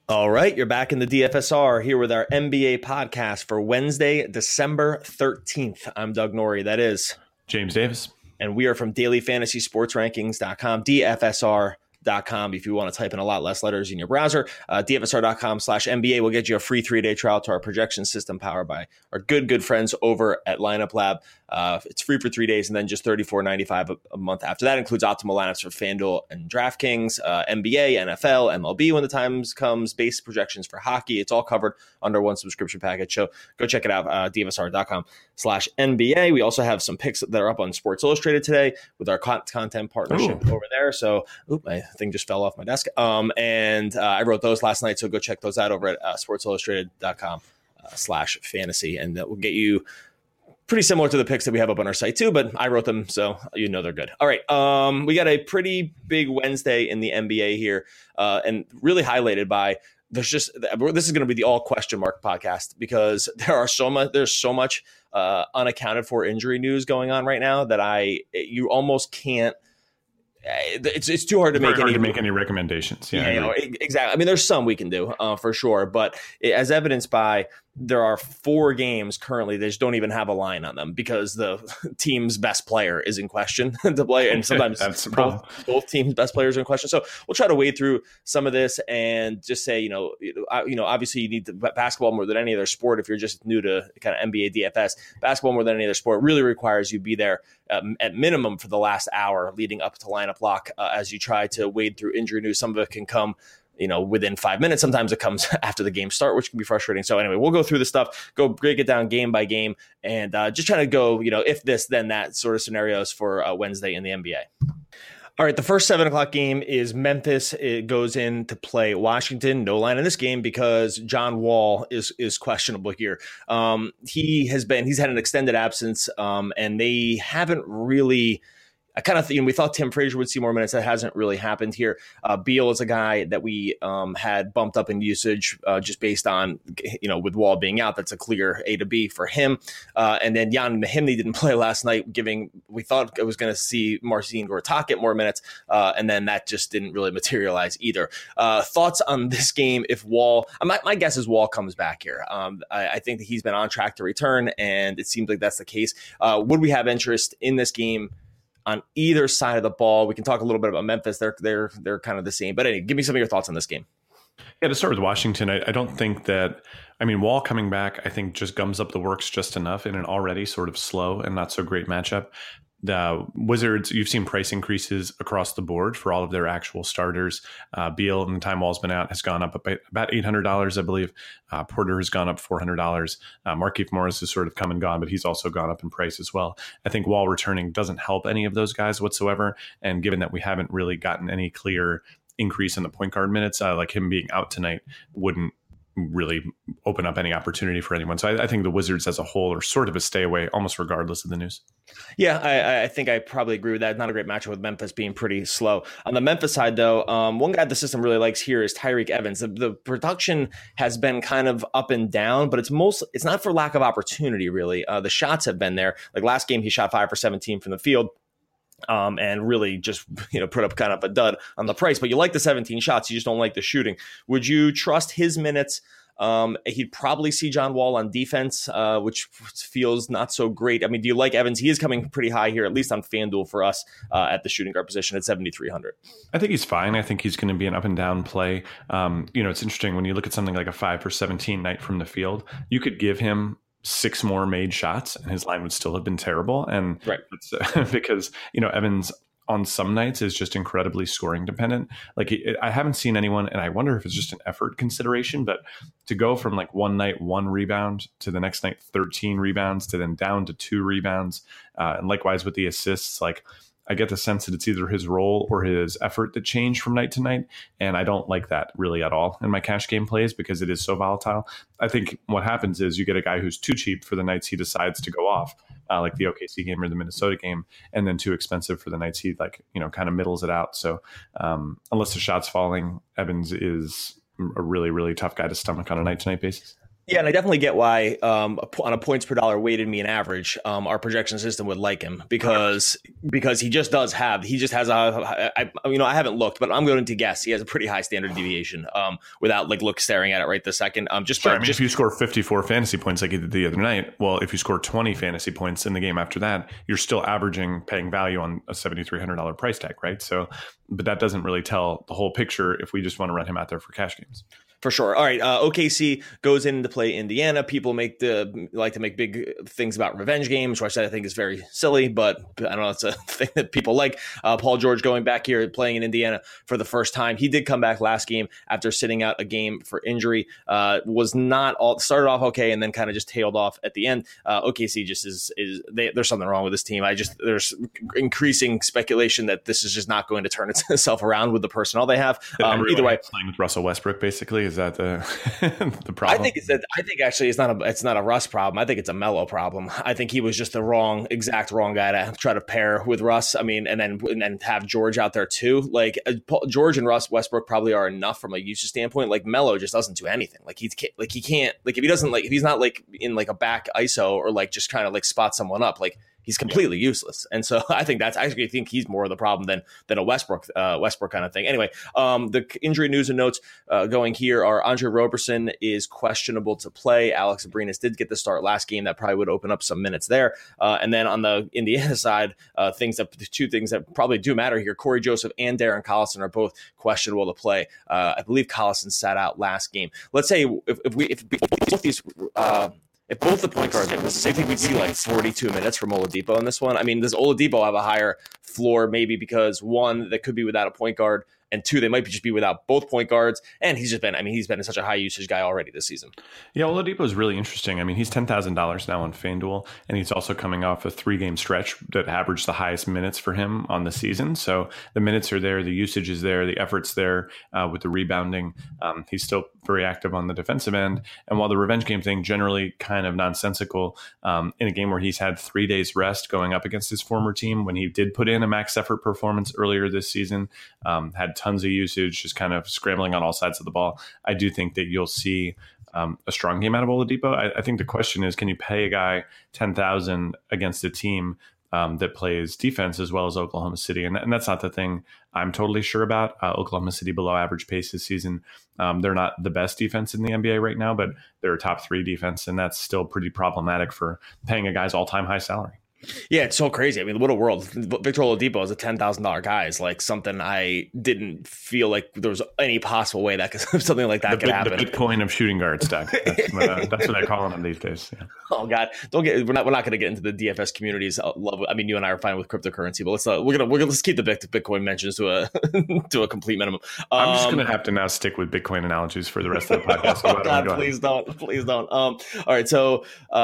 All right, you're back in the DFSR here with our NBA podcast for Wednesday, December 13th. I'm Doug Norrie. That is James Davis. And we are from dailyfantasysportsrankings.com, DFSR.com. If you want to type in a lot less letters in your browser, DFSR.com/NBA will get you a free 3-day trial to our projection system powered by our good friends over at Lineup Lab. It's free for 3 days and then just $34.95 a month after that. Includes optimal lineups for FanDuel and DraftKings, NBA, NFL, MLB when the time comes, base projections for hockey. It's all covered under one subscription package. So go check it out, DFSR.com/NBA. We also have some picks that are up on Sports Illustrated today with our content partnership over there. So my thing just fell off my desk. And I wrote those last night. So go check those out over at sportsillustrated.com/fantasy. And that will get you pretty similar to the picks that we have up on our site too, but I wrote them, so you know they're good. All right, we got a pretty big Wednesday in the NBA here, and really highlighted by this is going to be the all question mark podcast because there's so much unaccounted for injury news going on right now that you almost can't. It's too hard to make any recommendations. Yeah, exactly. I mean, there's some we can do for sure, but as evidenced by there are 4 games currently that just don't even have a line on them because the team's best player is in question to play, and sometimes both teams' best players are in question. So we'll try to wade through some of this and just say, obviously you need basketball more than any other sport. If you're just new to kind of NBA DFS, basketball more than any other sport really requires you be there at minimum for the last hour leading up to lineup lock as you try to wade through injury news. Some of it can come within 5 minutes. Sometimes it comes after the game start, which can be frustrating. So anyway, we'll go through the stuff, go break it down game by game, and just trying to go, if this, then that sort of scenarios for Wednesday in the NBA. All right, the first 7 o'clock game is Memphis. It goes in to play Washington. No line in this game because John Wall is questionable here. He's had an extended absence, and they haven't really. I kind of think we thought Tim Frazier would see more minutes. That hasn't really happened here. Beal is a guy that we had bumped up in usage just based on, with Wall being out. That's a clear A to B for him. And then Jan Mahimny didn't play last night, we thought it was going to see Marcin Gortat get more minutes. And then that just didn't really materialize either. Thoughts on this game if Wall, my guess is Wall comes back here. I think that he's been on track to return, and it seems like that's the case. Would we have interest in this game on either side of the ball? We can talk a little bit about Memphis. They're kind of the same. But anyway, give me some of your thoughts on this game. Yeah, to start with Washington, I don't think that Wall coming back, I think just gums up the works just enough in an already sort of slow and not so great matchup. The Wizards, you've seen price increases across the board for all of their actual starters. Beal, in the time Wall's been out, has gone up about $800, I believe. Porter has gone up $400. Markieff Morris has sort of come and gone, but he's also gone up in price as well. I think Wall returning doesn't help any of those guys whatsoever. And given that we haven't really gotten any clear increase in the point guard minutes, like him being out tonight wouldn't really open up any opportunity for anyone. So I think the Wizards as a whole are sort of a stay away, almost regardless of the news. Yeah, I think I probably agree with that. Not a great matchup with Memphis being pretty slow. On the Memphis side, though, one guy the system really likes here is Tyreke Evans. The production has been kind of up and down, but it's not for lack of opportunity, really. The shots have been there. Like last game, he shot 5 for 17 from the field. And really just, put up kind of a dud on the price. But you like the 17 shots. You just don't like the shooting. Would you trust his minutes? He'd probably see John Wall on defense, which feels not so great. Do you like Evans? He is coming pretty high here, at least on FanDuel for us at the shooting guard position at 7,300. I think he's fine. I think he's going to be an up and down play. It's interesting when you look at something like a 5 for 17 night from the field, you could give him 6 more made shots and his line would still have been terrible. And right. It's, because, Evans on some nights is just incredibly scoring dependent. I haven't seen anyone, and I wonder if it's just an effort consideration, but to go from one night, 1 rebound to the next night, 13 rebounds to then down to 2 rebounds. And likewise with the assists, I get the sense that it's either his role or his effort that change from night to night. And I don't like that really at all in my cash game plays because it is so volatile. I think what happens is you get a guy who's too cheap for the nights he decides to go off, like the OKC game or the Minnesota game, and then too expensive for the nights he kind of middles it out. So unless the shot's falling, Evans is a really, really tough guy to stomach on a night-to-night basis. Yeah, and I definitely get why on a points per dollar weighted mean average, our projection system would like him because he just has I haven't looked, but I'm going to guess he has a pretty high standard deviation without staring at it right this second. If you score 54 fantasy points like you did the other night, well, if you score 20 fantasy points in the game after that, you're still paying value on a $7,300 price tag, right? So, but that doesn't really tell the whole picture if we just want to run him out there for cash games. For sure. All right. OKC goes in to play Indiana. People like to make big things about revenge games, which I think is very silly, but I don't know. It's a thing that people like. Paul George going back here playing in Indiana for the first time. He did come back last game after sitting out a game for injury. Started off okay and then kind of just tailed off at the end. OKC just there's something wrong with this team. There's increasing speculation that this is just not going to turn itself around with the personnel they have. Either way, playing with Russell Westbrook basically. Is that the problem? I think actually it's not a Russ problem. I think it's a Melo problem. I think he was just the exact wrong guy to try to pair with Russ. I mean, and then have George out there too. Like George and Westbrook probably are enough from a usage standpoint. Like Melo just doesn't do anything. He can't if he's not in a back ISO or just trying to spot someone up. He's completely useless. And so I think he's more of the problem than a Westbrook kind of thing. Anyway, the injury news and notes going here are Andre Roberson is questionable to play. Alex Abrinas did get the start last game. That probably would open up some minutes there. And then on the Indiana side, two things that probably do matter here, Corey Joseph and Darren Collison are both questionable to play. I believe Collison sat out last game. Let's say if both the point guards, it was the same thing, we'd see 42 minutes from Oladipo in this one. I mean, does Oladipo have a higher floor maybe because one, that could be without a point guard, and two, they might just be without both point guards. And he's been such a high usage guy already this season. Yeah, Oladipo is really interesting. I mean, he's $10,000 now on FanDuel, and he's also coming off a 3-game stretch that averaged the highest minutes for him on the season. So the minutes are there, the usage is there, the effort's there with the rebounding. He's still very active on the defensive end. And while the revenge game thing generally kind of nonsensical, in a game where he's had 3 days rest going up against his former team, when he did put in a max effort performance earlier this season, had tons of usage, just kind of scrambling on all sides of the ball. I do think that you'll see a strong game out of Oladipo. I think the question is, can you pay a guy $10,000 against a team that plays defense as well as Oklahoma City? And that's not the thing I'm totally sure about. Oklahoma City below average pace this season. They're not the best defense in the NBA right now, but they're a top 3 defense, and that's still pretty problematic for paying a guy's all-time high salary. Yeah, it's so crazy. I mean, what a world. Victor Oladipo is a $10,000 guy. Is something I didn't feel like there was any possible way that something like that could happen. The Bitcoin of shooting guards, Doug. That's what they're calling them these days. Yeah. Oh God, we're not going to get into the DFS communities. I mean, you and I are fine with cryptocurrency, but let's keep the Bitcoin mentions to a complete minimum. I'm just going to have to now stick with Bitcoin analogies for the rest of the podcast. Oh God, please don't. All right, so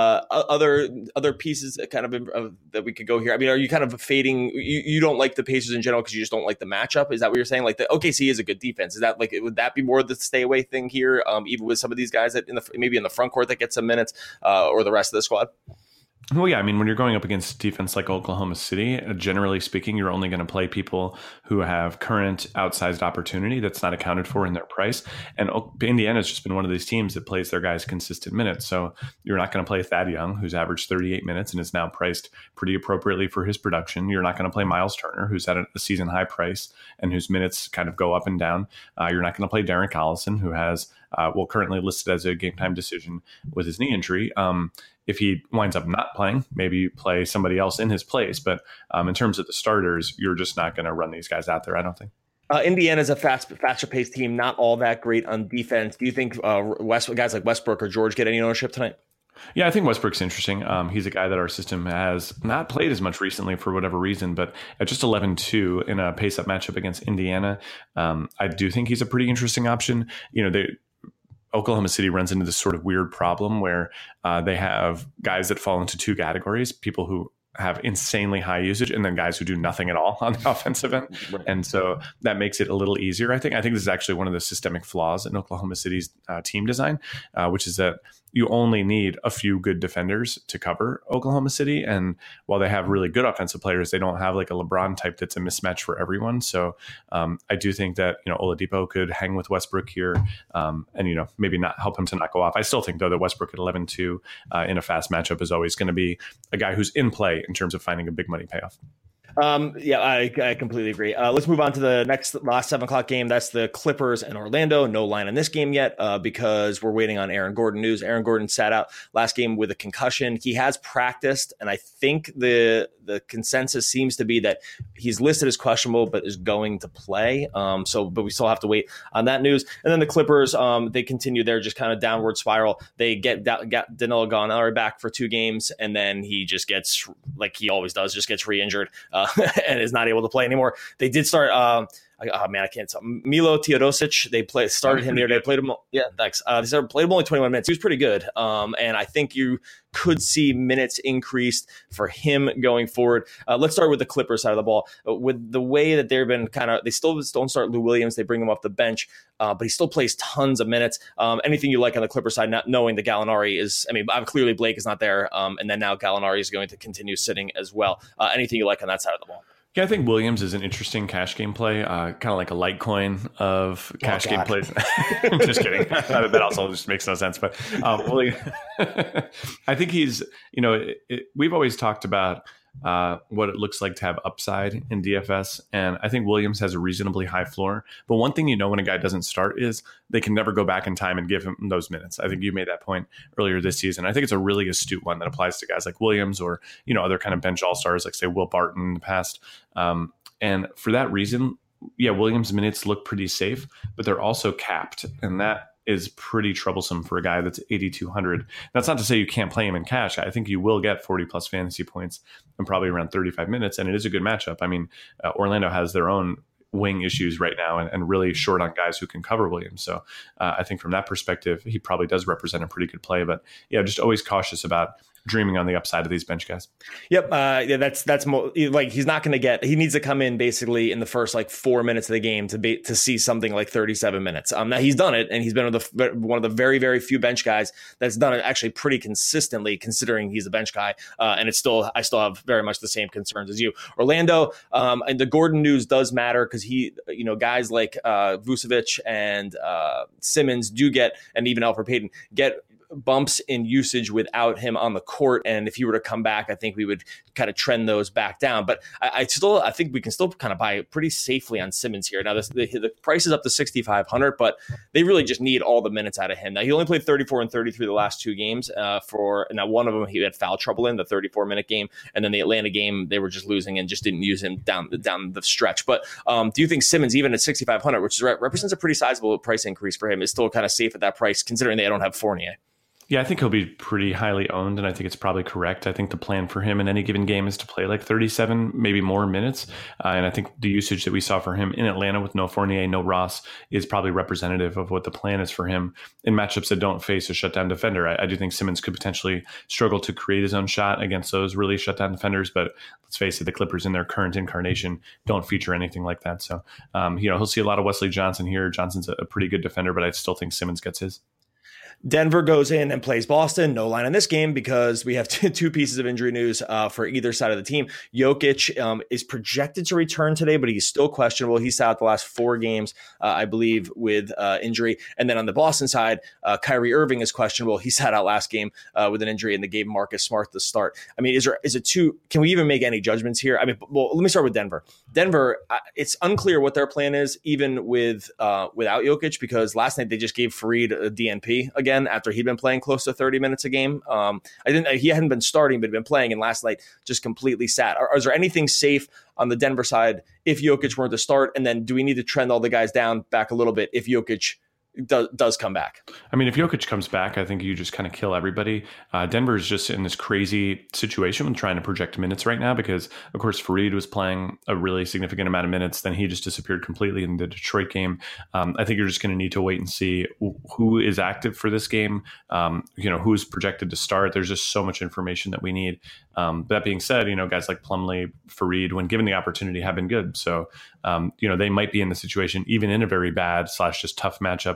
other pieces kind of that we could go here. I mean, are you kind of fading? You don't like the Pacers in general because you just don't like the matchup? Is that what you're saying? The OKC is a good defense. Is that would that be more the stay away thing here? Even with some of these guys that maybe in the front court that get some minutes, or the rest of the squad? Well, yeah. I mean, when you're going up against defense like Oklahoma City, generally speaking, you're only going to play people who have current outsized opportunity that's not accounted for in their price. And Indiana's just been one of these teams that plays their guys consistent minutes. So you're not going to play Thad Young, who's averaged 38 minutes and is now priced pretty appropriately for his production. You're not going to play Miles Turner, who's at a season high price and whose minutes kind of go up and down. You're not going to play Darren Collison, who has currently listed as a game time decision with his knee injury. If he winds up not playing, maybe you play somebody else in his place. But in terms of the starters, you're just not going to run these guys out there, I don't think. Indiana's a faster paced team, not all that great on defense. Do you think guys like Westbrook or George get any ownership tonight? Yeah, I think Westbrook's interesting. He's a guy that our system has not played as much recently for whatever reason, but at just 11-2 in a pace-up matchup against Indiana, I do think he's a pretty interesting option. Oklahoma City runs into this sort of weird problem where they have guys that fall into 2 categories, people who have insanely high usage and then guys who do nothing at all on the offensive end. Right. And so that makes it a little easier. I think this is actually one of the systemic flaws in Oklahoma City's team design, which is that you only need a few good defenders to cover Oklahoma City. And while they have really good offensive players, they don't have like a LeBron type that's a mismatch for everyone. So I do think that, Oladipo could hang with Westbrook here and, maybe not help him to not go off. I still think, though, that Westbrook at 11-2 in a fast matchup is always going to be a guy who's in play in terms of finding a big money payoff. I completely agree. Let's move on to the last 7:00 game. That's the Clippers and Orlando. No line in this game yet because we're waiting on Aaron Gordon news. Aaron Gordon sat out last game with a concussion. He has practiced, and I think the consensus seems to be that he's listed as questionable, but is going to play. But we still have to wait on that news. And then the Clippers, they continue their just kind of downward spiral. They get Danilo Gallinari back for 2 games, and then he just gets, like he always does, just gets re-injured. And is not able to play anymore. They did start. I can't tell. Milo Teodosic. They started him here. They played him. Yeah, thanks. They played him only 21 minutes. He was pretty good. And I think you could see minutes increased for him going forward. Let's start with the Clippers side of the ball. With the way that they've been they still don't start Lou Williams. They bring him off the bench, but he still plays tons of minutes. Anything you like on the Clippers side, not knowing that Gallinari is, clearly Blake is not there. And then now Gallinari is going to continue sitting as well. Anything you like on that side of the ball? Yeah, I think Williams is an interesting cash game play, kind of like a Litecoin of cash game plays. Just kidding. That also just makes no sense. But I think he's, we've always talked about what it looks like to have upside in DFS. And I think Williams has a reasonably high floor. But one thing when a guy doesn't start is they can never go back in time and give him those minutes. I think you made that point earlier this season. I think it's a really astute one that applies to guys like Williams or, other kind of bench all-stars like, say, Will Barton in the past. And for that reason, Williams' minutes look pretty safe, but they're also capped. And that is pretty troublesome for a guy that's 8,200. That's not to say you can't play him in cash. I think you will get 40 plus fantasy points and probably around 35 minutes. And it is a good matchup. Orlando has their own wing issues right now and really short on guys who can cover Williams. So I think from that perspective, he probably does represent a pretty good play. But just always cautious about dreaming on the upside of these bench guys. Yep. That's more like he's not going to he needs to come in basically in the first 4 minutes of the game to see something like 37 minutes. Now he's done it, and he's been one of the very, very few bench guys that's done it actually pretty consistently, considering he's a bench guy. And I still have very much the same concerns as you. Orlando, and the Gordon news does matter because he, guys like Vucevic and Simmons do get, and even Elfrid Payton get bumps in usage without him on the court, and if he were to come back, I think we would kind of trend those back down. But I think we can still kind of buy pretty safely on Simmons here. Now the price is up to 6,500, but they really just need all the minutes out of him. Now he only played 34 and 33 the last 2 games. Now one of them he had foul trouble in the 34-minute game, and then the Atlanta game they were just losing and just didn't use him down the stretch. But do you think Simmons, even at 6,500, which represents a pretty sizable price increase for him, is still kind of safe at that price, considering they don't have Fournier? Yeah, I think he'll be pretty highly owned, and I think it's probably correct. I think the plan for him in any given game is to play 37, maybe more minutes. And I think the usage that we saw for him in Atlanta with no Fournier, no Ross, is probably representative of what the plan is for him in matchups that don't face a shutdown defender. I do think Simmons could potentially struggle to create his own shot against those really shutdown defenders, but let's face it, the Clippers in their current incarnation don't feature anything like that. So, he'll see a lot of Wesley Johnson here. Johnson's a pretty good defender, but I still think Simmons gets his. Denver goes in and plays Boston. No line in this game because we have two pieces of injury news for either side of the team. Jokic is projected to return today, but he's still questionable. He's out the last 4 games, I believe, with injury. And then on the Boston side, Kyrie Irving is questionable. He sat out last game with an injury, and they gave Marcus Smart the start. Is it too? Can we even make any judgments here? Let me start with Denver. Denver, it's unclear what their plan is, even without Jokic, because last night they just gave Fareed a DNP again after he'd been playing close to 30 minutes a game. He hadn't been starting, but had been playing, and last night just completely sat. Is there anything safe on the Denver side if Jokic weren't to start? And then do we need to trend all the guys down back a little bit if Jokic does come back? If Jokic comes back, I think you just kind of kill everybody. Denver is just in this crazy situation with trying to project minutes right now because, of course, Fareed was playing a really significant amount of minutes. Then he just disappeared completely in the Detroit game. I think you're just going to need to wait and see who is active for this game, who's projected to start. There's just so much information that we need. That being said, guys like Plumlee, Fareed, when given the opportunity, have been good. So, they might be in the situation, even in a very bad / just tough matchup,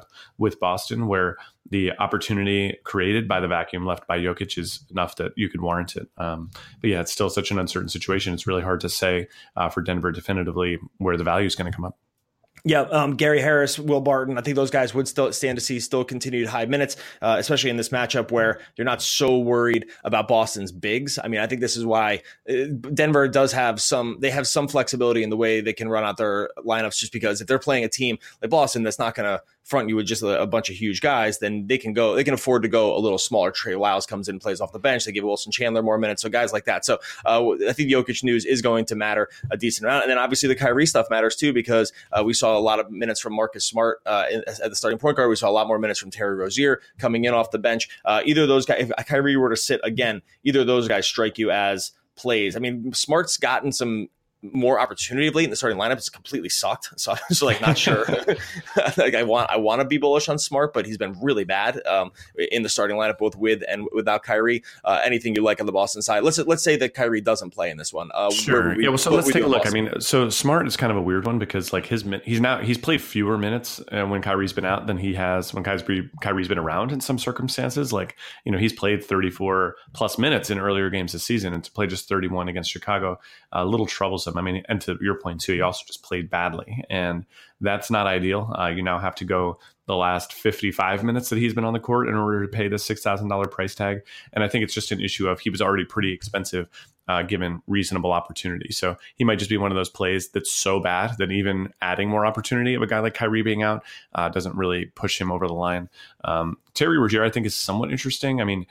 with Boston, where the opportunity created by the vacuum left by Jokic is enough that you could warrant it. But yeah, it's still such an uncertain situation. It's really hard to say for Denver definitively where the value is going to come up. Yeah, Gary Harris, Will Barton, I think those guys would still stand to see still continued high minutes, especially in this matchup where you're not so worried about Boston's bigs. I mean, I think this is why Denver does have some flexibility in the way they can run out their lineups, just because if they're playing a team like Boston that's not going to front you with just a bunch of huge guys, then they can afford to go a little smaller. Trey Lyles comes in, plays off the bench. They give Wilson Chandler more minutes. So guys like that. So I think the Jokic news is going to matter a decent amount. And then obviously the Kyrie stuff matters too, because we saw a lot of minutes from Marcus Smart at the starting point guard. We saw a lot more minutes from Terry Rozier coming in off the bench. Either of those guys, if Kyrie were to sit again, either of those guys strike you as plays. I mean, Smart's gotten some more opportunity of late in the starting lineup. It's completely sucked. So I'm just not sure. Like I want to be bullish on Smart, but he's been really bad in the starting lineup, both with and without Kyrie. Anything you like on the Boston side? Let's say that Kyrie doesn't play in this one. Sure. So let's take a look. I mean, so Smart is kind of a weird one because he's played fewer minutes when Kyrie's been out than he has when Kyrie's been around in some circumstances. He's played 34 plus minutes in earlier games this season, and to play just 31 against Chicago, a little troublesome. I mean, and to your point too, he also just played badly, and that's not ideal. You now have to go the last 55 minutes that he's been on the court in order to pay the $6,000 price tag. And I think it's just an issue of he was already pretty expensive given reasonable opportunity. So he might just be one of those plays that's so bad that even adding more opportunity of a guy like Kyrie being out doesn't really push him over the line. Terry Rozier, I think, is somewhat interesting. I mean,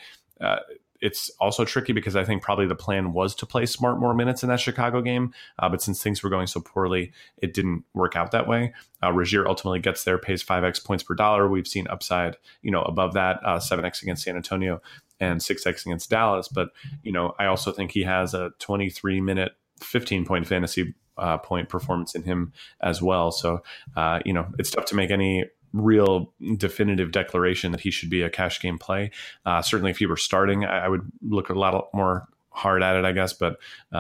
it's also tricky because I think probably the plan was to play Smart more minutes in that Chicago game. But since things were going so poorly, it didn't work out that way. Rozier ultimately gets there, pays 5x points per dollar. We've seen upside, above that, 7x against San Antonio and 6x against Dallas. But, I also think he has a 23-minute, 15-point fantasy point performance in him as well. So, it's tough to make any real definitive declaration that he should be a cash game play. Certainly if he were starting, I would look a lot more hard at it, I guess. But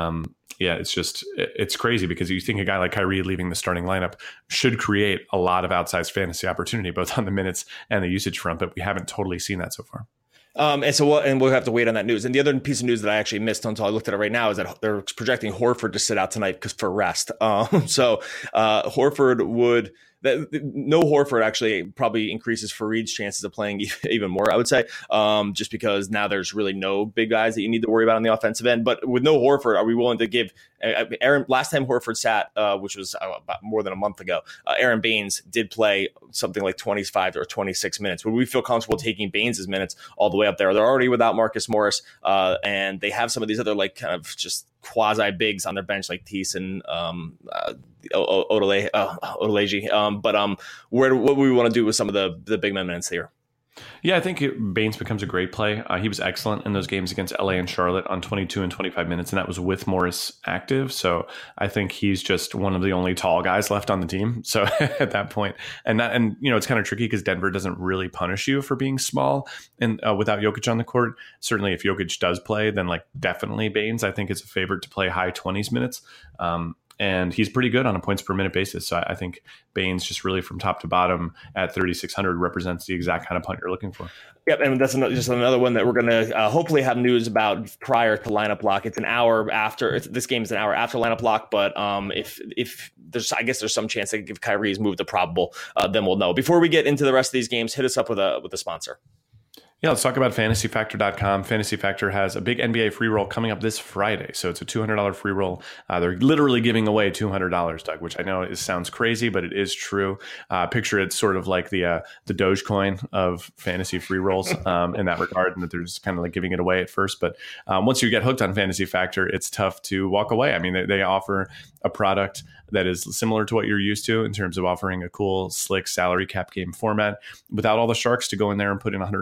it's crazy because you think a guy like Kyrie leaving the starting lineup should create a lot of outsized fantasy opportunity, both on the minutes and the usage front, but we haven't totally seen that so far. And we'll have to wait on that news. And the other piece of news that I actually missed until I looked at it right now is that they're projecting Horford to sit out tonight for rest. Horford would. No Horford actually probably increases Fareed's chances of playing even more, I would say, just because now there's really no big guys that you need to worry about on the offensive end. But with no Horford, are we willing to give Aaron? Last time Horford sat, which was about more than a month ago, Aaron Baines did play something like 25 or 26 minutes. Would we feel comfortable taking Baines' minutes all the way up there? They're already without Marcus Morris, and they have some of these other kind of just quasi bigs on their bench like Tease and Odoleji. What do we want to do with some of the big men minutes here? Yeah, I think Baines becomes a great play. He was excellent in those games against LA and Charlotte on 22 and 25 minutes, and that was with Morris active. So I think he's just one of the only tall guys left on the team. So at that point, and it's kind of tricky because Denver doesn't really punish you for being small and without Jokic on the court. Certainly, if Jokic does play, then definitely Baines, I think, is a favorite to play high 20s minutes. And he's pretty good on a points per minute basis. So I think Baines just really from top to bottom at 3,600 represents the exact kind of punt you're looking for. Yep, and that's just another one that we're going to hopefully have news about prior to lineup lock. It's an hour after. This game is an hour after lineup lock, but if there's, I guess there's some chance that if Kyrie's moved to probable, then we'll know. Before we get into the rest of these games, hit us up with a sponsor. Yeah, let's talk about FantasyFactor.com. Fantasy Factor has a big NBA free roll coming up this Friday. So it's a $200 free roll. They're literally giving away $200, Doug, which I know sounds crazy, but it is true. Picture it sort of like the Dogecoin of fantasy free rolls in that regard, and that they're just kind of giving it away at first. But once you get hooked on Fantasy Factor, it's tough to walk away. I mean, they offer a product that is similar to what you're used to in terms of offering a cool, slick salary cap game format without all the sharks to go in there and put in 150 lines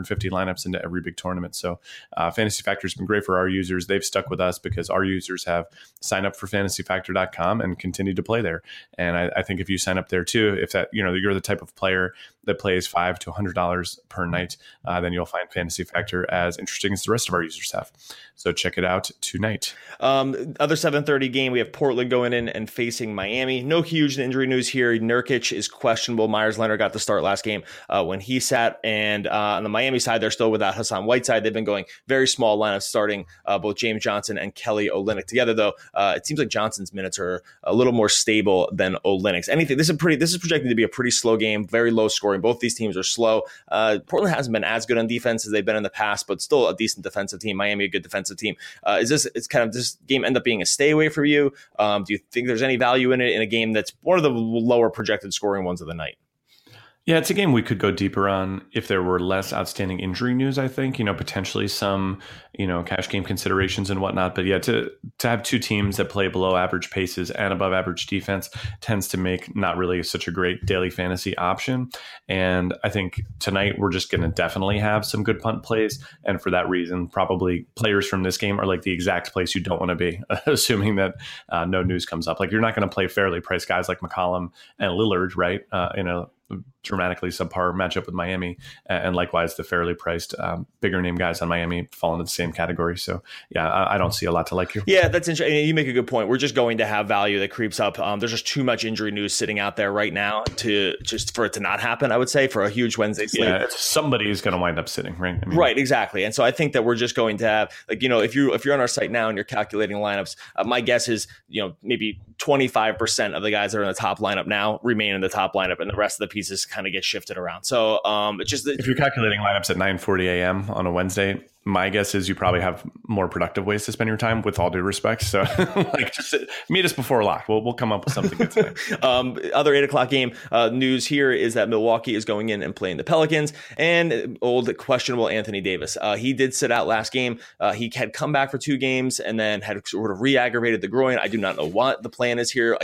lineups into every big tournament. So Fantasy Factor has been great for our users. They've stuck with us because our users have signed up for fantasyfactor.com and continue to play there. And I think if you sign up there too, if that, you're the type of player that plays $500 to $100 per night, then you'll find Fantasy Factor as interesting as the rest of our users have. So check it out tonight. Other 7:30 game, we have Portland going in and facing Miami. No huge injury news here. Nurkic is questionable. Myers Leonard got the start last game when he sat. And on the Miami side, they're still without Hassan Whiteside. They've been going very small lineups, starting both James Johnson and Kelly Olynyk together. Though it seems like Johnson's minutes are a little more stable than Olynyk's. This is projected to be a pretty slow game, very low scoring. Both these teams are slow. Portland hasn't been as good on defense as they've been in the past, but still a decent defensive team. Miami, a good defensive team. It's kind of this game end up being a stay away for you? Do you think there's any value in it in a game that's one of the lower projected scoring ones of the night? Yeah, it's a game we could go deeper on if there were less outstanding injury news, I think, potentially some, cash game considerations and whatnot. But yeah, to have two teams that play below average paces and above average defense tends to make not really such a great daily fantasy option. And I think tonight we're just going to definitely have some good punt plays. And for that reason, probably players from this game are like the exact place you don't want to be, assuming that no news comes up. Like you're not going to play fairly priced guys like McCollum and Lillard, right? In a dramatically subpar matchup with Miami, and likewise the fairly priced bigger name guys on Miami fall into the same category. So yeah, I don't see a lot to like here. Yeah, that's interesting. You make a good point. We're just going to have value that creeps up. There's just too much injury news sitting out there right now for it to not happen. I would say for a huge Wednesday slate. Yeah, somebody is going to wind up sitting, right? Right, exactly. And so I think that we're just going to have if you're on our site now and you're calculating lineups, my guess is maybe 25% of the guys that are in the top lineup now remain in the top lineup, and the rest of the pieces kind of get shifted around. So it's just if you're calculating lineups at 9:40 a.m. on a Wednesday, my guess is you probably have more productive ways to spend your time, with all due respect. So just meet us before lock. We'll come up with something good tonight. Other 8:00 game news here is that Milwaukee is going in and playing the Pelicans, and old questionable Anthony Davis. He did sit out last game. He had come back for 2 games and then had sort of re-aggravated the groin. I do not know what the plan is here.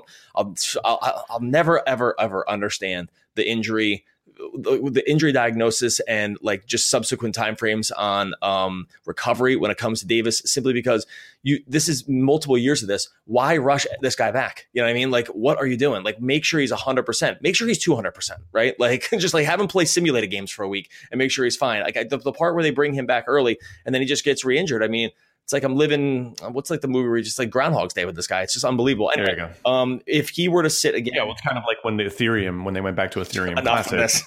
I'll never, ever, ever understand the injury diagnosis and just subsequent timeframes on recovery when it comes to Davis, simply because this is multiple years of this. Why rush this guy back? You know what I mean? What are you doing? Make sure he's 100%, make sure he's 200%, right? Just have him play simulated games for a week and make sure he's fine. The part where they bring him back early and then he just gets re-injured. I mean, it's like I'm living, what's the movie where you just Groundhog's Day with this guy? It's just unbelievable. Anyway, there you go. If he were to sit again. Yeah, well, it's kind of like when they went back to Ethereum. Enough of this.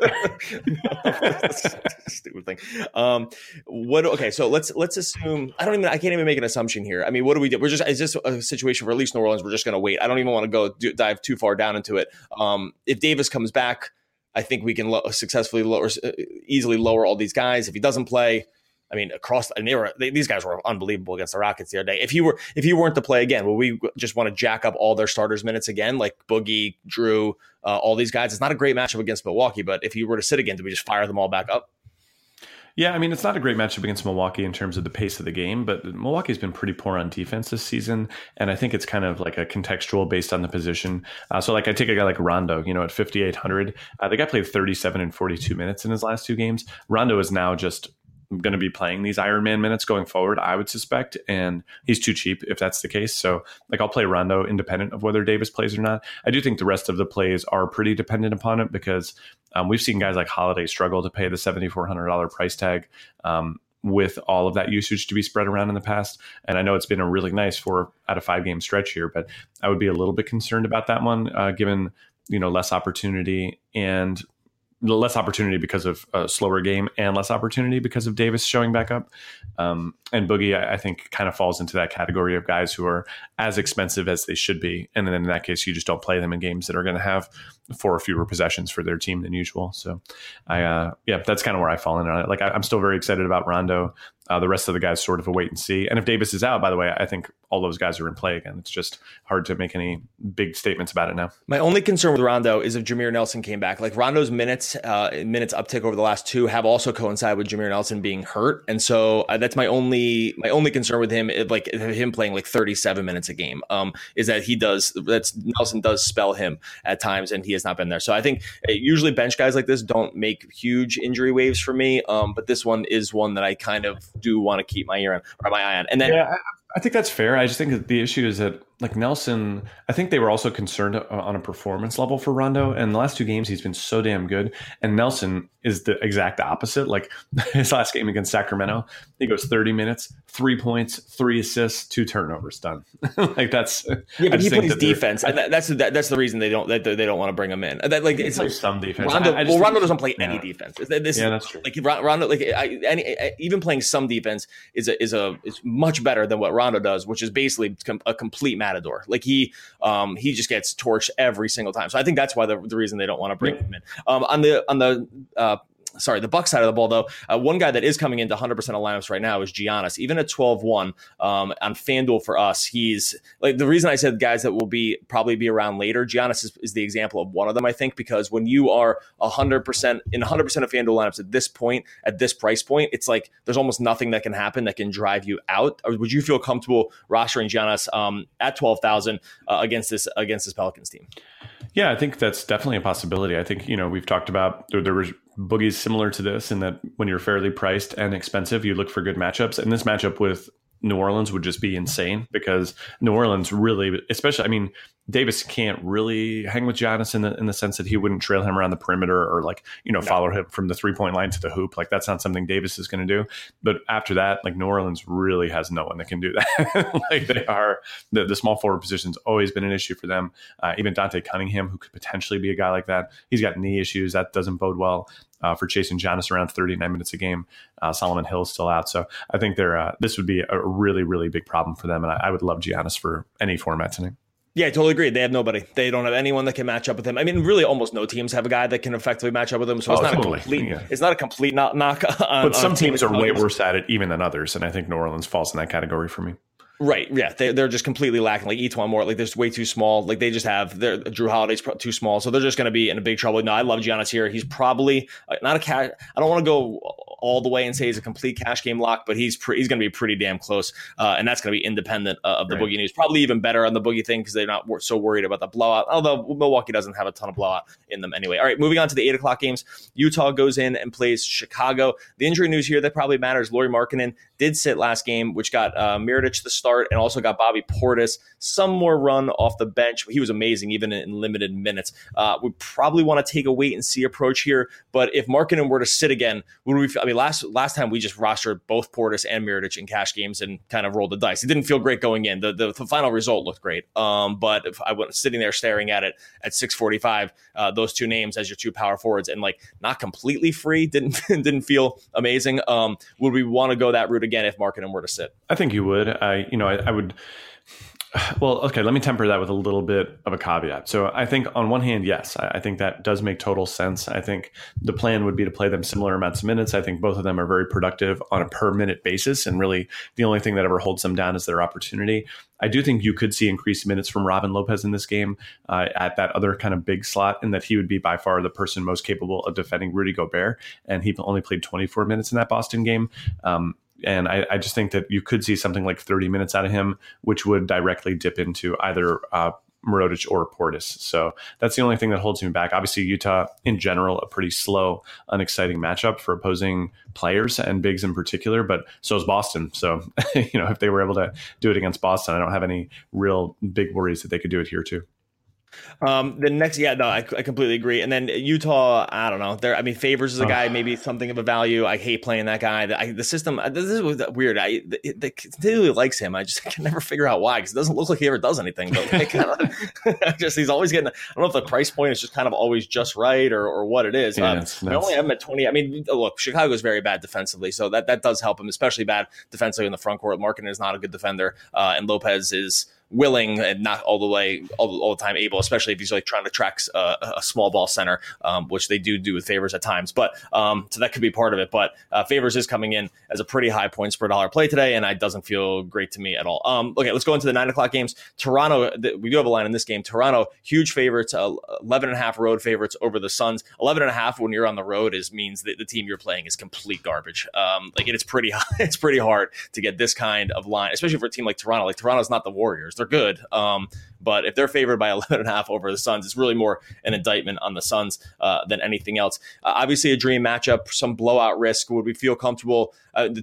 Stupid thing. Okay, so let's assume, I can't even make an assumption here. I mean, what do we do? Is this a situation for at least New Orleans? We're just going to wait. I don't even want to dive too far down into it. If Davis comes back, I think we can easily lower all these guys. If he doesn't play, I mean, these guys were unbelievable against the Rockets the other day. If he weren't to play again, will we just want to jack up all their starters' minutes again, like Boogie, Drew, all these guys? It's not a great matchup against Milwaukee, but if he were to sit again, do we just fire them all back up? Yeah, I mean, it's not a great matchup against Milwaukee in terms of the pace of the game, but Milwaukee's been pretty poor on defense this season, and I think it's kind of like a contextual based on the position. So I take a guy like Rondo, at 5,800. The guy played 37 and 42 minutes in his last 2 games. Rondo is now just going to be playing these Iron Man minutes going forward, I would suspect, and he's too cheap if that's the case. So I'll play Rondo independent of whether Davis plays or not. I do think the rest of the plays are pretty dependent upon it, because we've seen guys like Holiday struggle to pay the $7,400 price tag with all of that usage to be spread around in the past. And I know it's been a really nice 4 out of 5 game stretch here, but I would be a little bit concerned about that one, given less opportunity because of a slower game, and less opportunity because of Davis showing back up. And Boogie, I think, kind of falls into that category of guys who are as expensive as they should be. And then in that case, you just don't play them in games that are going to have 4 or fewer possessions for their team than usual. So that's kind of where I fall in on it. I'm still very excited about Rondo. The rest of the guys sort of a wait and see. And if Davis is out, by the way, I think all those guys are in play again. It's just hard to make any big statements about it now. My only concern with Rondo is if Jameer Nelson came back. Rondo's minutes uptick over the last 2 have also coincided with Jameer Nelson being hurt. And so that's my only only concern with him, like him playing like 37 minutes a game, is that Nelson does spell him at times, and he has not been there. So I think usually bench guys like this don't make huge injury waves for me, but this one is one that I kind of do want to keep my eye on. And then I think that's fair. I just think that the issue is that like Nelson, I think they were also concerned on a performance level for Rondo. And the last 2 games, he's been so damn good. And Nelson is the exact opposite. Like his last game against Sacramento, he goes 30 minutes, 3 points, 3 assists, 2 turnovers, done. Like that's but he plays defense, and that's the reason they don't want to bring him in. It's like some defense. Rondo doesn't play any defense. That's true. Like Rondo, even playing some defense is much better than what Rondo does, which is basically a complete matador. Like he just gets torched every single time. So I think that's why the reason they don't want to bring him in. On the Bucks side of the ball, though, one guy that is coming into 100% of lineups right now is Giannis. Even at 12-1 on FanDuel for us, he's like the reason I said guys that will probably be around later. Giannis is the example of one of them, I think, because when you are 100% in 100% of FanDuel lineups at this point, at this price point, it's like there's almost nothing that can happen that can drive you out. Or would you feel comfortable rostering Giannis at 12,000 against this Pelicans team? Yeah, I think that's definitely a possibility. I think, we've talked about there was boogies similar to this in that when you're fairly priced and expensive, you look for good matchups. And this matchup with New Orleans would just be insane because New Orleans really, especially, Davis can't really hang with Giannis in the sense that he wouldn't trail him around the perimeter or follow him from the 3-point line to the hoop. Like that's not something Davis is going to do. But after that, like New Orleans really has no one that can do that. Like they are the small forward position's always been an issue for them. Even Dante Cunningham, who could potentially be a guy like that, he's got knee issues. That doesn't bode well for chasing Giannis around 39 minutes a game. Solomon Hill's still out. So I think this would be a really, really big problem for them. And I would love Giannis for any format tonight. Yeah, I totally agree. They have nobody. They don't have anyone that can match up with him. Really, almost no teams have a guy that can effectively match up with him. So it's not a complete knock on. But some teams are way worse at it even than others, and I think New Orleans falls in that category for me. Right. Yeah. They're just completely lacking. Like Etuan Moore, like they're just way too small. Like they just have Drew Holiday's too small. So they're just going to be in a big trouble. No, I love Giannis here. He's probably not a cash. I don't want to go all the way and say he's a complete cash game lock, but he's going to be pretty damn close. And that's going to be independent of the Boogie news. Probably even better on the Boogie thing because they're not so worried about the blowout. Although Milwaukee doesn't have a ton of blowout in them anyway. All right. Moving on to the 8:00 games. Utah goes in and plays Chicago. The injury news here that probably matters. Lauri Markkanen did sit last game, which got Mirotic the start and also got Bobby Portis some more run off the bench. He was amazing even in limited minutes. We probably want to take a wait and see approach here, but if Markkanen were to sit again, would we? Last time we just rostered both Portis and Mirotic in cash games and kind of rolled the dice. It didn't feel great going in. The final result looked great, but if I was sitting there staring at it at 6:45, those two names as your two power forwards and like not completely free didn't feel amazing. Would we want to go that route again if Markkanen were to sit? I think you would. I would. Well, okay, let me temper that with a little bit of a caveat. So I think on one hand, yes, I think that does make total sense. I think the plan would be to play them similar amounts of minutes. I think both of them are very productive on a per minute basis. And really the only thing that ever holds them down is their opportunity. I do think you could see increased minutes from Robin Lopez in this game at that other kind of big slot, and that he would be by far the person most capable of defending Rudy Gobert. And he only played 24 minutes in that Boston game. And I just think that you could see something like 30 minutes out of him, which would directly dip into either Mirotic or Portis. So that's the only thing that holds me back. Obviously, Utah in general, a pretty slow, unexciting matchup for opposing players and bigs in particular, but so is Boston. So, if they were able to do it against Boston, I don't have any real big worries that they could do it here too. The next, I completely agree. And then Utah, I don't know. Favors is a guy, maybe something of a value. I hate playing that guy. The system, this is weird. They continually likes him. I can never figure out why, because it doesn't look like he ever does anything. But he's always getting. I don't know if the price point is just kind of always just right or what it is. I only have him at 20. Look, Chicago's very bad defensively, so that does help him, especially bad defensively in the front court. Markkanen is not a good defender, and Lopez is willing and not all the time able, especially if he's like trying to track a small ball center, which they do with Favors at times. But so that could be part of it. But Favors is coming in as a pretty high points per dollar play today, and it doesn't feel great to me at all. Okay, let's go into the 9 o'clock games. Toronto, we do have a line in this game. Toronto, huge favorites, 11.5 road favorites over the Suns. 11.5 when you're on the road means that the team you're playing is complete garbage. It's pretty it's pretty hard to get this kind of line, especially for a team like Toronto. Like Toronto's not the Warriors. They're good. But if they're favored by 11.5 over the Suns, it's really more an indictment on the Suns than anything else. Obviously, a dream matchup, some blowout risk. Would we feel comfortable?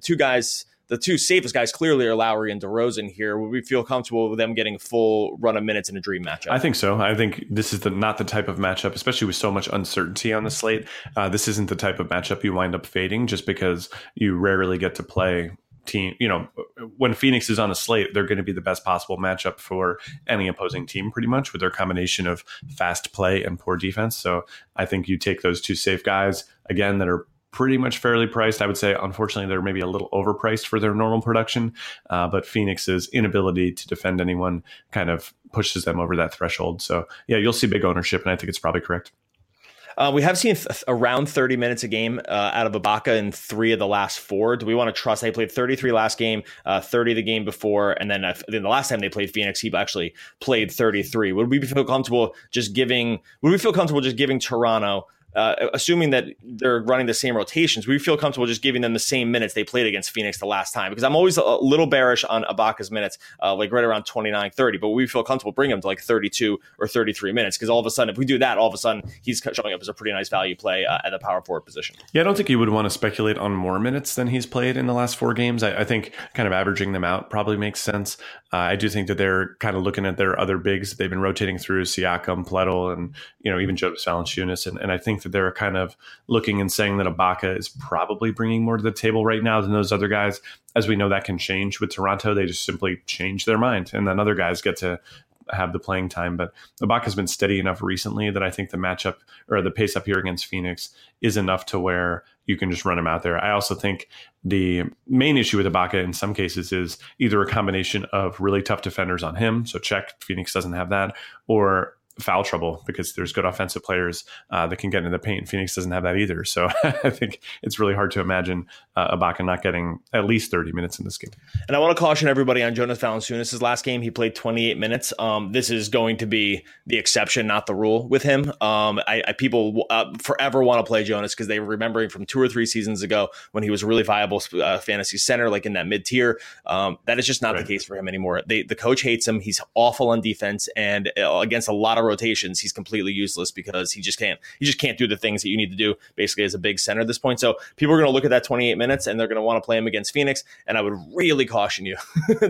The two safest guys clearly are Lowry and DeRozan here. Would we feel comfortable with them getting a full run of minutes in a dream matchup? I think so. I think this is not the type of matchup, especially with so much uncertainty on the slate. This isn't the type of matchup you wind up fading just because you rarely get to play team. When Phoenix is on a slate, they're going to be the best possible matchup for any opposing team pretty much with their combination of fast play and poor defense. So I think you take those two safe guys again that are pretty much fairly priced. I would say, unfortunately, they're maybe a little overpriced for their normal production, but Phoenix's inability to defend anyone kind of pushes them over that threshold. So yeah, you'll see big ownership, and I think it's probably correct. We have seen around 30 minutes a game out of Ibaka in 3 of the last 4. Do we want to trust? They played 33 last game, 30 the game before, and then the last time they played Phoenix, he actually played 33. Would we feel comfortable just giving Toronto? Assuming that they're running the same rotations, we feel comfortable just giving them the same minutes they played against Phoenix the last time, because I'm always a little bearish on Ibaka's minutes, like right around 29, 30, but we feel comfortable bringing him to like 32 or 33 minutes, because all of a sudden, if we do that, all of a sudden he's showing up as a pretty nice value play at the power forward position. Yeah, I don't think you would want to speculate on more minutes than he's played in the last 4 games. I think kind of averaging them out probably makes sense. I do think that they're kind of looking at their other bigs they've been rotating through, Siakam, Pletl, and even Jonas Valanciunas, and I think that they're kind of looking and saying that Ibaka is probably bringing more to the table right now than those other guys. As we know, that can change with Toronto. They just simply change their mind, and then other guys get to have the playing time. But Ibaka's been steady enough recently that I think the matchup or the pace up here against Phoenix is enough to where you can just run him out there. I also think the main issue with Ibaka in some cases is either a combination of really tough defenders on him, so check, Phoenix doesn't have that, or foul trouble, because there's good offensive players that can get into the paint. Phoenix doesn't have that either. So I think it's really hard to imagine Ibaka not getting at least 30 minutes in this game. And I want to caution everybody on Jonas Valanciunas' last game. He played 28 minutes. This is going to be the exception, not the rule with him. People forever want to play Jonas because they were remembering from 2 or 3 seasons ago when he was a really viable fantasy center, like in that mid-tier. That is just not the case for him anymore. The coach hates him. He's awful on defense, and against a lot of rotations, he's completely useless because he just can't do the things that you need to do basically as a big center at this point. So people are going to look at that 28 minutes and they're going to want to play him against Phoenix. And I would really caution you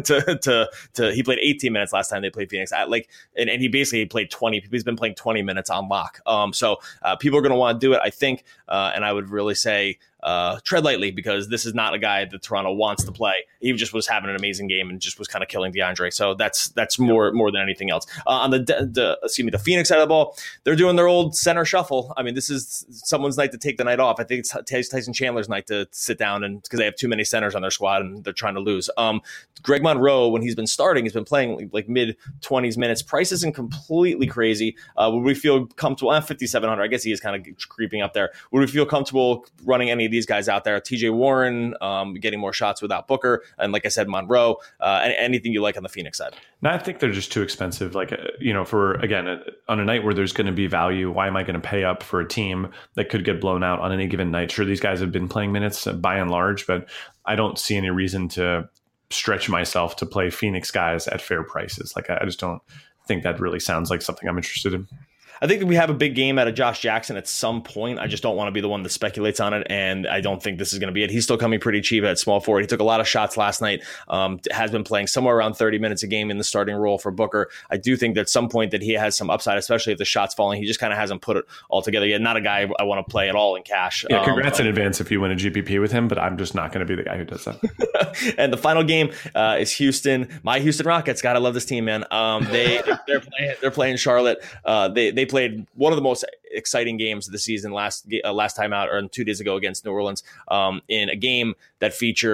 he played 18 minutes last time they played Phoenix. And he basically played 20. He's been playing 20 minutes on lock. So people are going to want to do it, I think. And I would really say, tread lightly, because this is not a guy that Toronto wants to play. He just was having an amazing game and just was kind of killing DeAndre. So that's more than anything else. On the Phoenix side of the ball, they're doing their old center shuffle. I mean, this is someone's night to take the night off. I think it's Tyson Chandler's night to sit down, and because they have too many centers on their squad and they're trying to lose. Greg Monroe, when he's been starting, he's been playing like mid-20s minutes. Price isn't completely crazy. Would we feel comfortable? 5,700. I guess he is kind of creeping up there. Would we feel comfortable running any of these guys out there? TJ Warren getting more shots without Booker, and like I said, Monroe. Anything you like on the Phoenix side? No, I think they're just too expensive. For again, on a night where there's going to be value, why am I going to pay up for a team that could get blown out on any given night? Sure, these guys have been playing minutes by and large, but I don't see any reason to stretch myself to play Phoenix guys at fair prices. I just don't think that really sounds like something I'm interested in. I think we have a big game out of Josh Jackson at some point. I just don't want to be the one that speculates on it, and I don't think this is going to be it. He's still coming pretty cheap at small forward. He took a lot of shots last night, has been playing somewhere around 30 minutes a game in the starting role for Booker. I do think that at some point that he has some upside, especially if the shot's falling. He just kind of hasn't put it all together yet. Not a guy I want to play at all in cash. Yeah, congrats in advance if you win a GPP with him, but I'm just not going to be the guy who does that. And the final game is Houston. My Houston Rockets. God, I love this team, man. They're playing Charlotte. They played one of the most exciting games of the season last time out, or 2 days ago against New Orleans, in a game that featured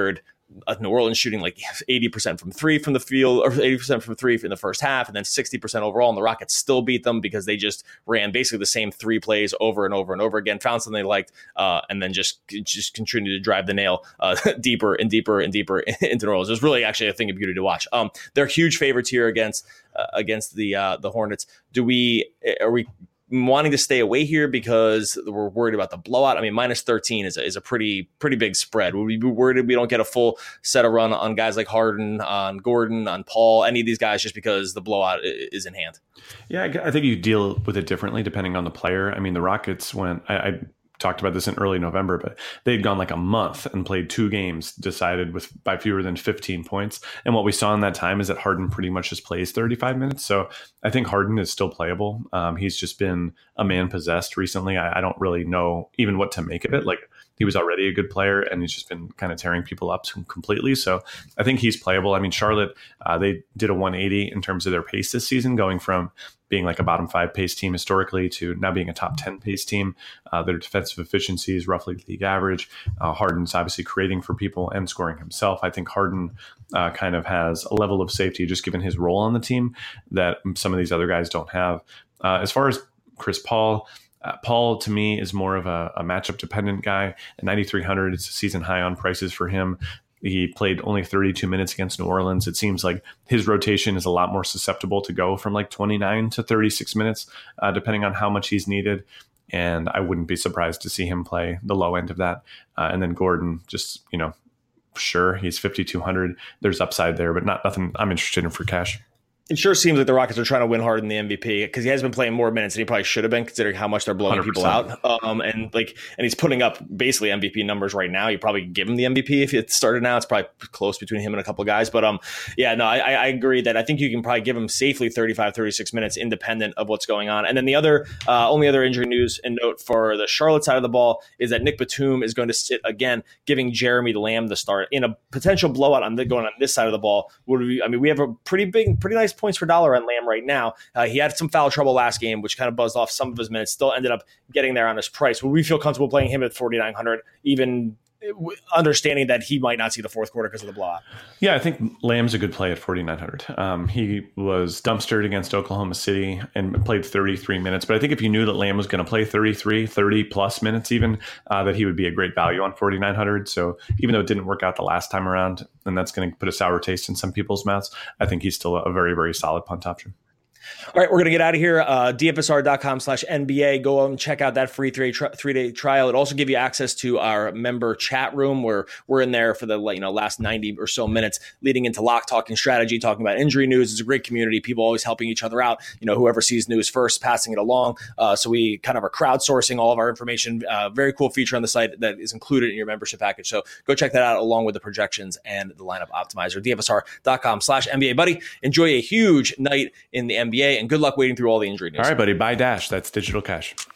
New Orleans shooting like 80% from three from the field, or 80% from three in the first half, and then 60% overall. And the Rockets still beat them because they just ran basically the same 3 plays over and over and over again, found something they liked, and then just continued to drive the nail deeper and deeper and deeper into New Orleans. It was really actually a thing of beauty to watch. They're huge favorites here against the Hornets. Are we wanting to stay away here because we're worried about the blowout? I mean, minus 13 is a pretty big spread. Would we be worried we don't get a full set of run on guys like Harden, on Gordon, on Paul, any of these guys, just because the blowout is in hand? Yeah, I think you deal with it differently depending on the player. I mean, the Rockets went, I talked about this in early November, but they'd gone like a month and played 2 games decided by fewer than 15 points. And what we saw in that time is that Harden pretty much just plays 35 minutes. So I think Harden is still playable. He's just been a man possessed recently. I don't really know even what to make of it. Like, he was already a good player and he's just been kind of tearing people up completely. So I think he's playable. I mean, Charlotte, they did a 180 in terms of their pace this season, going from being like a bottom 5 pace team historically to now being a top 10 pace team. Their defensive efficiency is roughly league average. Harden's obviously creating for people and scoring himself. I think Harden kind of has a level of safety just given his role on the team that some of these other guys don't have. As far as Chris Paul, Paul, to me, is more of a matchup dependent guy. At 9,300, it's a season high on prices for him. He played only 32 minutes against New Orleans. It seems like his rotation is a lot more susceptible to go from like 29 to 36 minutes, depending on how much he's needed. And I wouldn't be surprised to see him play the low end of that. And then Gordon, just, sure, he's 5,200. There's upside there, but nothing I'm interested in for cash. It sure seems like the Rockets are trying to win Harden the MVP because he has been playing more minutes than he probably should have been, considering how much they're blowing 100%. People out. And he's putting up basically MVP numbers right now. You probably give him the MVP if it started now. It's probably close between him and a couple of guys. But I agree that I think you can probably give him safely 35, 36 minutes independent of what's going on. And then the only other injury news and note for the Charlotte side of the ball is that Nick Batum is going to sit again, giving Jeremy Lamb the start in a potential blowout going on this side of the ball. We have a pretty nice points per dollar on Lamb right now. He had some foul trouble last game, which kind of buzzed off some of his minutes, still ended up getting there on his price. Would we feel comfortable playing him at 4,900, even understanding that he might not see the fourth quarter because of the blowout? Yeah, I think Lamb's a good play at 4,900. He was dumpstered against Oklahoma City and played 33 minutes. But I think if you knew that Lamb was going to play 30 plus minutes even, that he would be a great value on 4,900. So even though it didn't work out the last time around, and that's going to put a sour taste in some people's mouths, I think he's still a very, very solid punt option. All right, we're going to get out of here. DFSR.com/NBA. Go and check out that free 3-day trial. It also give you access to our member chat room where we're in there for the last 90 or so minutes leading into lock, talking strategy, talking about injury news. It's a great community. People always helping each other out. Whoever sees news first, passing it along. So we kind of are crowdsourcing all of our information. Very cool feature on the site that is included in your membership package. So go check that out along with the projections and the lineup optimizer. DFSR.com/NBA. Buddy, enjoy a huge night in the NBA. And good luck wading through all the injury news. All right, buddy. Buy Dash. That's digital cash.